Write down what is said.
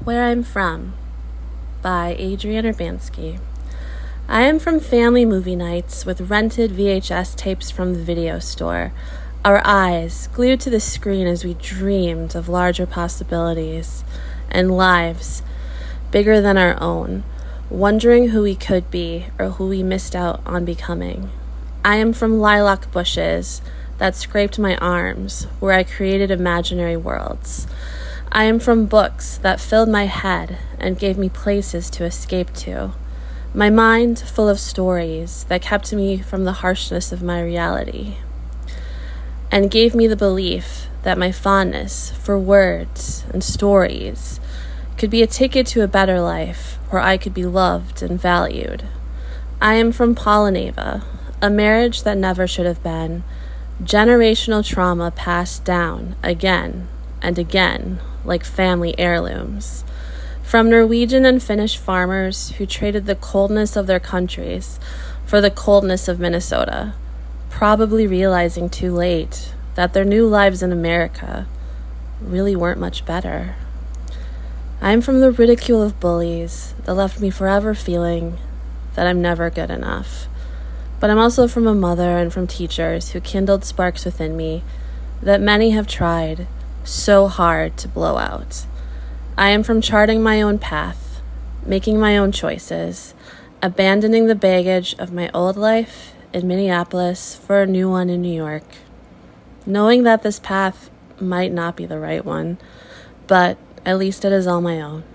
Where I'm From by Adrienne Urbanski. I am from family movie nights with rented VHS tapes from the video store, our eyes glued to the screen as we dreamed of larger possibilities and lives bigger than our own, wondering who we could be or who we missed out on becoming. I am from lilac bushes that scraped my arms, where I created imaginary worlds. I am from books that filled my head and gave me places to escape to. My mind full of stories that kept me from the harshness of my reality and gave me the belief that my fondness for words and stories could be a ticket to a better life where I could be loved and valued. I am from Pollinava, a marriage that never should have been, generational trauma passed down again and again like family heirlooms. From Norwegian and Finnish farmers who traded the coldness of their countries for the coldness of Minnesota, probably realizing too late that their new lives in America really weren't much better. I'm from the ridicule of bullies that left me forever feeling that I'm never good enough. But I'm also from a mother and from teachers who kindled sparks within me that many have tried so hard to blow out. I am from charting my own path, making my own choices, abandoning the baggage of my old life in Minneapolis for a new one in New York, knowing that this path might not be the right one, but at least it is all my own.